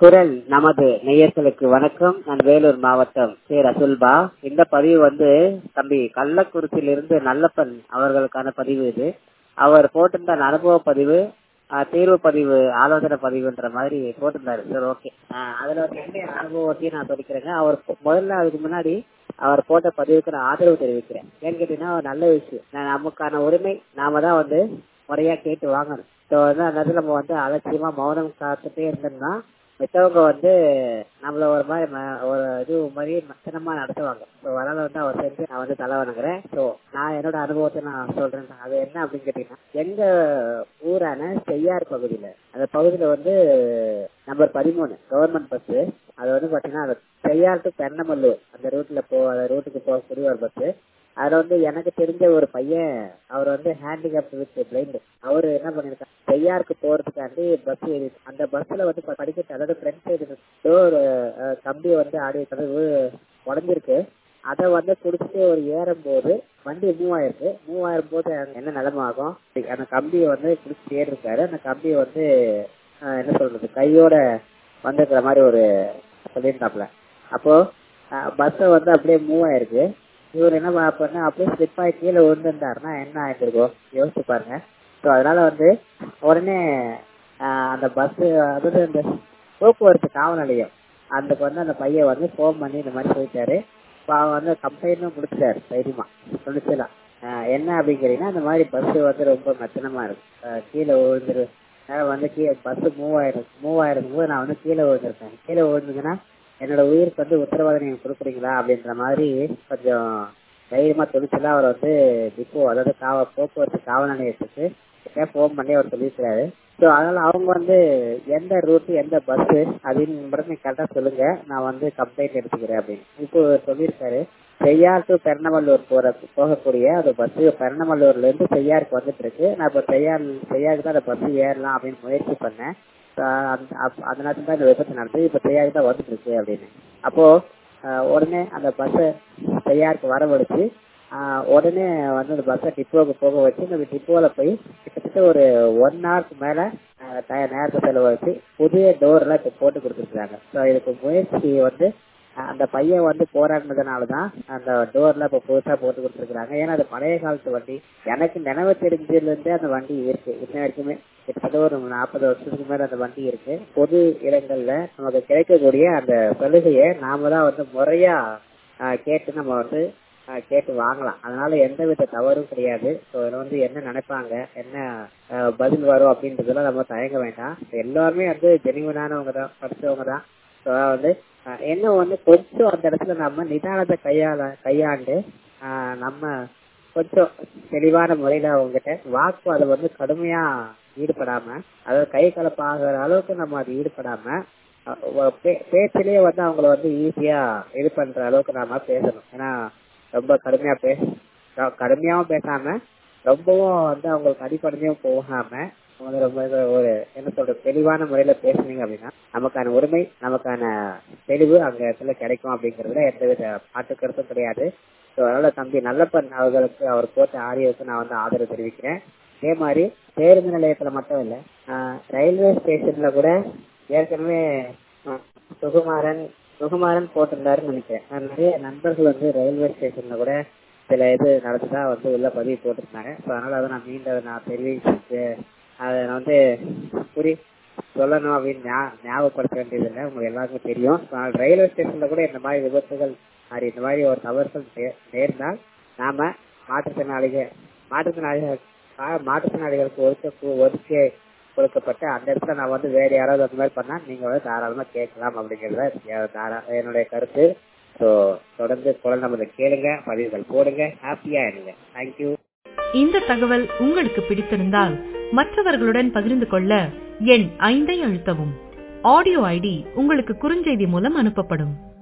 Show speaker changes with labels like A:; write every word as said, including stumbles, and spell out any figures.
A: குரல் நமது நேயர்களுக்கு வணக்கம். நான் வேலூர் மாவட்டம் சே ரசுல்பா. இந்த பதிவு வந்து தம்பி கள்ளக்குறிச்சியிலிருந்து நல்லப்பன் அவர்களுக்கான பதிவு. இது அவர் போட்டிருந்த அனுபவ பதிவு, தீர்வு பதிவு, ஆலோசனை பதிவுன்ற மாதிரி போட்டிருந்தாரு. சரி, ஓகே. அதுல ஒரு ரெண்டு அனுபவத்தையும் நான் சொல்லிக்கிறேங்க. அவர் முதல்ல அதுக்கு முன்னாடி அவர் போட்ட பதிவுக்கு நான் ஆதரவு தெரிவிக்கிறேன். ஏன்னு கேட்டீங்கன்னா நல்ல விஷயம். நமக்கான உரிமை நாம தான் வந்து முறையா கேட்டு வாங்கணும். ஸோ வந்து அந்த இடத்துல நம்ம வந்து அலட்சியமா மௌனம் காத்துட்டே இருந்தோம்னா மித்தவங்க வந்து நம்மள ஒரு மாதிரி ஒரு இது மாதிரி மத்தனமா நடத்துவாங்க. ஸோ அதனால வந்து அவர் செஞ்சு நான் வந்து தலை வணங்குறேன். ஸோ நான் என்னோட அனுபவத்தை நான் சொல்றேன். அது என்ன அப்படின்னு கேட்டீங்கன்னா, எங்க ஊரான செய்யார் பகுதியில அந்த பகுதியில வந்து நம்பர் பதிமூணு கவர்மெண்ட் பஸ். அது வந்து பாத்தீங்கன்னா அது செய்யார் டு பெண்ணமல்லூர் அந்த ரூட்ல போ அந்த ரூட்டுக்கு போகக்கூடிய ஒரு பஸ். அதுல வந்து எனக்கு தெரிஞ்ச ஒரு பையன், அவர் வந்து ஹேண்டிகேப்ட் வித் பிளைண்ட். அவரு என்ன பண்ணிருக்காரு, செய்யாருக்கு போறதுக்காண்டி பஸ் ஏறி அந்த பஸ்ல வந்து படிக்கட்டு, அதாவது ஃப்ரண்ட் சைடு டோர் கம்பியை வந்து ஆடி கதவு உடஞ்சிருக்கு. அதை வந்து குடிச்சிட்டு ஒரு ஏறும் போது வண்டி மூவ் ஆயிருக்கு. மூவ் ஆயிரும் போது என்ன நிலைமை ஆகும், அந்த கம்பியை வந்து குடிச்சிட்டு ஏறி இருக்காரு. அந்த கம்பியை வந்து என்ன சொல்றது கையோட வந்துருக்கிற மாதிரி ஒரு சொல்லியிருந்தாப்புல. அப்போ பஸ்ஸை வந்து அப்படியே மூவ் ஆயிருக்கு. இவர் என்ன பண்ண அப்படியே ஸ்லிப் ஆகி கீழே விழுந்துருந்தாருன்னா என்ன ஆயிருக்கும் யோசிச்சு பாருங்க. ஸோ அதனால வந்து உடனே அந்த பஸ், அதாவது அந்த போக்குவரத்து காவல் நிலையம் அதுக்கு வந்து அந்த பையன் வந்து ஃபோன் பண்ணி இந்த மாதிரி சொல்லிட்டாரு. இப்போ அவன் வந்து கம்ப்ளைண்ட்டும் கொடுத்துட்டாரு தைரியமா சொல்லிச்சுலாம். என்ன அப்படிங்கிறீங்கன்னா, அந்த மாதிரி பஸ் வந்து ரொம்ப மெத்தனமா இருக்கு, கீழே விழுந்துரு வந்து கீழே பஸ் மூவ் ஆயிரும் மூவ் ஆயிருக்கும் போது நான் வந்து கீழே விழுந்திருக்கேன். கீழே விழுந்துங்கன்னா என்னோட உயிருக்கு வந்து உத்தரவாதம் நீங்க கொடுக்குறீங்களா அப்படின்ற மாதிரி கொஞ்சம் தைரியமா துணிச்சலா அவர் வந்து டிப்போ, அதாவது காவ போக்குவரத்து காவல் நிலையத்துக்கு ஃபோன் பண்ணி அவர் சொல்லியிருக்கிறாரு. ஸோ அதனால அவங்க வந்து எந்த ரூட்டு எந்த பஸ் அப்படின்னு மட்டும் நீங்க கரெக்டா சொல்லுங்க, நான் வந்து கம்ப்ளைண்ட் எடுத்துக்கிறேன் அப்படின்னு இப்போ சொல்லியிருக்காரு. செய்யார் டு பெருநமல்லூர் போற போகக்கூடிய அந்த பஸ் பெருநமல்லூர்ல இருந்து செய்யாருக்கு வந்துட்டு இருக்கு. நான் இப்போ செய்யார் செய்யாருக்கு தான் அந்த பஸ் ஏறலாம் அப்படின்னு முயற்சி பண்ணேன். அதனால தான் இந்த விபத்து நடந்தது. இப்ப செய்யாருக்கு தான் வந்துட்டு இருக்கு அப்படின்னு. அப்போ உடனே அந்த பஸ்ஸை செய்யாருக்கு வரவழைச்சு உடனே வந்து அந்த பஸ்ஸை டிப்போவுக்கு போக வச்சு இந்த டிப்போல போய் கிட்டத்தட்ட ஒரு ஒன் ஹவருக்கு மேல நேரத்தை செலவழிச்சு புதிய டோர் எல்லாம் இப்ப போட்டு கொடுத்துருக்காங்க. ஸோ இதுக்கு முயற்சி வந்து அந்த பையன் வந்து போராடினதுனாலதான் அந்த டோர்ல இப்ப புதுசா போட்டு கொடுத்துருக்காங்க. ஏன்னா அது பழைய காலத்து வண்டி. எனக்கு நினைவு தெரிஞ்சதுல இருந்தே அந்த வண்டி இருக்கு. இன்ன வரைக்குமே கிட்டத்தட்ட ஒரு நாற்பது வருஷத்துக்கு மேல அந்த வண்டி இருக்கு. பொது இடங்கள்ல நமக்கு கிடைக்கக்கூடிய அந்த சலுகையை நாம தான் வந்து முறையா கேட்டு நம்ம வந்து கேட்டு வாங்கலாம். அதனால எந்த வித தவறும் கிடையாது. ஸோ இதில் வந்து என்ன நினைப்பாங்க, என்ன பதில் வரும் அப்படின்றதுலாம் நம்ம தயங்க வேண்டாம். எல்லாருமே வந்து ஜெனிவனானவங்க தான், படிச்சவங்க தான். ஸோ வந்து என்ன ஒண்ணு கொஞ்சம் அந்த இடத்துல நம்ம நிதானத்தை கையாள கையாண்டு நம்ம கொஞ்சம் தெளிவான முறையில அவங்ககிட்ட வாக்கு அதை வந்து கடுமையா ஈடுபடாம, அதாவது கை கலப்பாகிற அளவுக்கு நம்ம அது ஈடுபடாம பேச்சிலேயே வந்து அவங்கள வந்து ஈஸியா இது பண்ற அளவுக்கு நாம பேசணும். ஏன்னா ரொம்ப கடுமையா பேச கடுமையாவும் பேசாம ரொம்பவும் வந்து அவங்களுக்கு அடிப்படையும் போகாம ரொம்ப ஒரு என்ன சொல்ற தெளிவான முறையில பேசுனீங்க அப்படின்னா நமக்கான உரிமை, நமக்கான தெளிவு அங்க இடத்துல கிடைக்கும் அப்படிங்கறதுல எந்தவித பாட்டு கருத்தும் கிடையாது. ஸோ அதனால தம்பி நல்லப்பன் அவர்களுக்கு அவர் போட்ட ஆடியோவுக்கு நான் வந்து ஆதரவு தெரிவிக்கிறேன். அதே மாதிரி பேருந்து நிலையத்துல மட்டும் இல்ல, ரயில்வே ஸ்டேஷன்ல கூட ஏற்கனவே சுகுமாரன் சுகுமாரன் போட்டிருந்தாருன்னு நினைக்கிறேன். நிறைய நண்பர்கள் வந்து ரயில்வே ஸ்டேஷன்ல கூட சில இது நடந்துதான் வந்து உள்ள பதிவு போட்டிருந்தாங்க. ஸோ அதனால அதை நான் மீண்டும் அதை நான் தெரிவிச்சு அதை நான் வந்து புரி சொல்லணும் அப்படின்னு ஞாபகப்படுத்த வேண்டியது இல்லை, உங்களுக்கு எல்லாருக்கும் தெரியும். ரயில்வே ஸ்டேஷன்ல கூட இந்த மாதிரி விபத்துகள் மாதிரி இந்த மாதிரி ஒரு தவறுகள் நேர்ந்தால் நாம மாற்றுத்திறனாளிகள் மாற்றுத்திறனாளிகள் மாற்றுத்திறனாளிகளுக்கு ஒதுக்க ஒதுக்கி கொடுக்கப்பட்ட அந்த இடத்துல நான் வந்து வேற யாராவது அந்த மாதிரி பண்ணா நீங்க வந்து தாராளமா கேட்கலாம் அப்படிங்கறத என்னுடைய கருத்து. ஸோ தொடர்ந்து குரல் நமது கேளுங்க, பதிவுகள் போடுங்க, ஹாப்பியா இருங்க. தேங்க்யூ.
B: இந்த தகவல் உங்களுக்கு பிடித்திருந்தால் மற்றவர்களுடன் பகிர்ந்து கொள்ள எண் ஐந்தை அழுத்தவும். ஆடியோ ஐடி உங்களுக்கு குறுஞ்செய்தி மூலம் அனுப்பப்படும்.